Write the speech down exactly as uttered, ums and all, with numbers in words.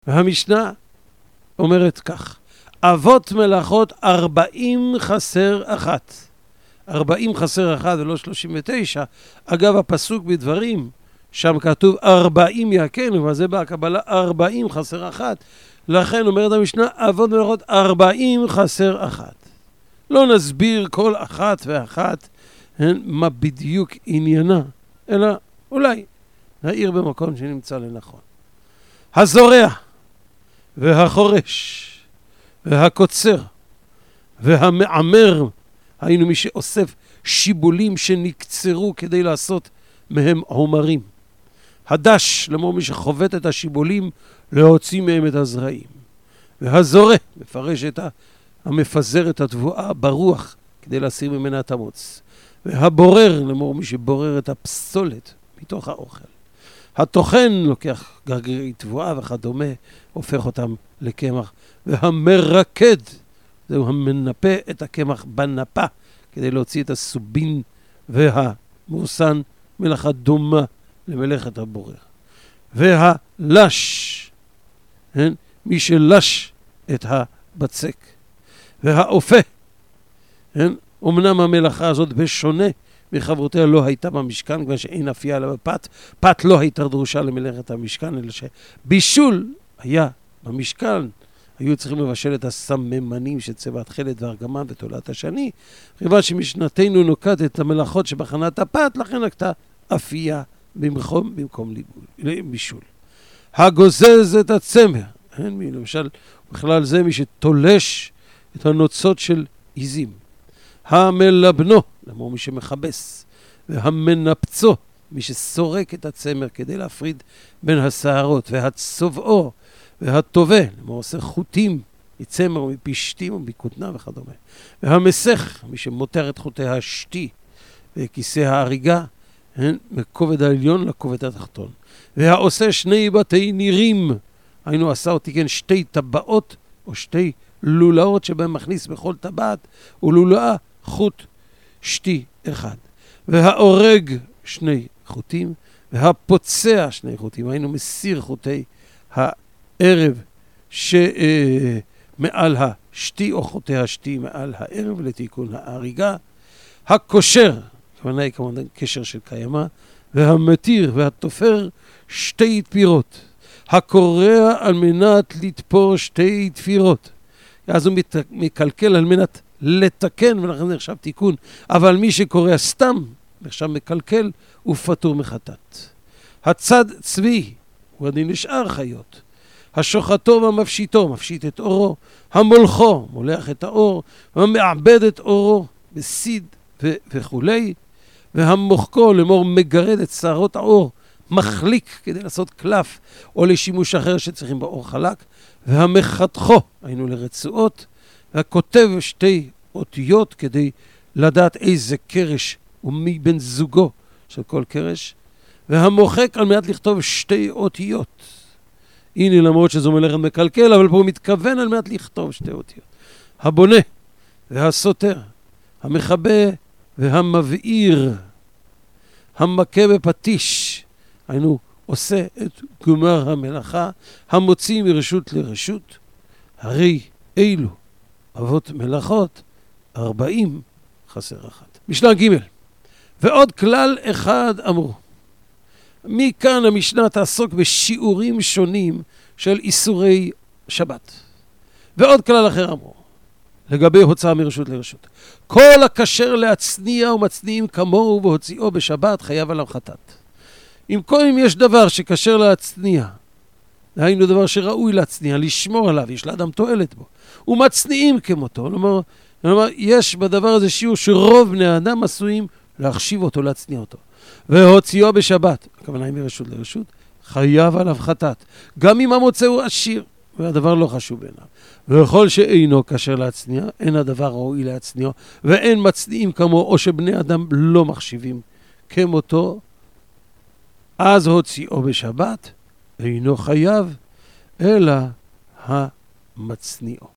והמשנה אומרת כך, אבות מלאכות ארבעים חסר אחת. ארבעים חסר אחת ולא שלושים ותשע. אגב, הפסוק בדברים, שם כתוב ארבעים יכנו, וזה בהקבלה ארבעים חסר אחת. לכן אומרת המשנה, אבות מלאכות ארבעים חסר אחת. לא נסביר כל אחת ואחת מה בדיוק עניינה, אלא אולי נעיר במקום שנמצא לנכון. הזורע והחורש והקוצר והמעמר, היינו מי שאוסף שיבולים שנקצרו כדי לעשות מהם עומרים. הדש, למור מי שחובט את השיבולים להוציא מהם את הזרעים. והזורע, מפרש את המפזר את התבואה ברוח כדי להסיר ממנה את המוץ. והבורר, למור מי שבורר את הפסולת מתוך האוכל. הטוחן לוקח גרגירי תבואה וכדומה, הופך אותם לקמח. והמרקד, זהו המנפה את הקמח בנפה, כדי להוציא את הסובין והמורסן, מלאכה דומה למלאכת הבורר. והלש, כן? מי שלש את הבצק. והאופה, כן? אמנם המלאכה הזאת בשונה מחברותיה לא הייתה במשכן, כבר שאין אפייה לה בפת. פת לא הייתה דרושה למלאכת המשכן, אלא שבישול היה במשכן. היו צריכים לבשל את הסממנים של צבע התכלת והרגמן ותולעת השני. כיוון שמשנתנו נוקט את המלאכות שבחנת הפת, לכן נקטה אפייה במקום, במקום בישול. הגוזז את הצמר, אין מי, למשל, בכלל זה מי שתולש את הנוצות של עיזים. המלבנו, למור מי שמחבס, והמנפצו, מי שסורק את הצמר כדי להפריד בין השערות, והצובעו, והטובה, למור עושה חוטים מצמר ומפשתים ומכותנה וכדומה. והמסך, מי שמותר את חוטי השתי וכיסא ההריגה, מכובד העליון לכובד התחתון. והעושה שני בתי נירים, היינו עשה אותי כן שתי טבעות או שתי לולאות שבהם מכניס בכל טבעת, ולולאה חוט שתי אחד. והאורג שני חוטים, והפוצע שני חוטים, היינו מסיר חוטי הערב שמעל השתי או חוטי השתי מעל הערב לתיקון ההריגה. הקושר, כמובן היא כמובן קשר של קיימה, והמתיר והתופר שתי תפירות. הקורע על מנת לתפור שתי תפירות. אז הוא מת, מקלקל על מנת לתקן, ולכן זה נחשב תיקון. אבל מי שקורא סתם, נחשב מקלקל, הוא פטור מחטאת. הצד צבי, הוא הדין לשאר חיות. השוחטו והמפשיטו, מפשיט את אורו. המולכו, מולח את האור. המעבד את אורו בסיד ו- וכולי. והמוחקו, למור מגרד את שערות האור, מחליק כדי לעשות קלף, או לשימוש אחר שצריכים באור חלק. והמחתכו, היינו לרצועות, והכותב שתי אותיות כדי לדעת איזה קרש ומי בן זוגו של כל קרש, והמוחק על מנת לכתוב שתי אותיות. הנה למרות שזו מלאכת מקלקל, אבל פה הוא מתכוון על מנת לכתוב שתי אותיות. הבונה והסותר, המחבא והמבעיר, המכה בפטיש, היינו עושה את גמר המלאכה, המוציא מרשות לרשות. הרי אילו אבות מלאכות ארבעים חסר אחת. משנה ג' ועוד כלל אחד אמרו. מכאן המשנה תעסוק בשיעורים שונים של איסורי שבת. ועוד כלל אחר אמרו, לגבי הוצאה מרשות לרשות. כל הכשר להצניע ומצניעים כמוהו והוציאו בשבת חייב עליו חטאת. אם כל אם יש דבר שכשר להצניע, היינו דבר שראוי להצניע, לשמור עליו, יש לאדם תועלת בו, ומצניעים כמותו, כלומר, כלומר, יש בדבר הזה שיעור שרוב בני האדם עשויים להחשיב אותו, להצניע אותו. והוציאו בשבת, הכוונה היא מרשות לרשות, חייב עליו חטאת. גם אם המוצא הוא עשיר, והדבר לא חשוב בעיניו. וכל שאינו כשר להצניע, אין הדבר ראוי להצניע, ואין מצניעים כמו, או שבני אדם לא מחשיבים כמותו, אז הוציאו בשבת, אינו חייב, אלא המצניעו.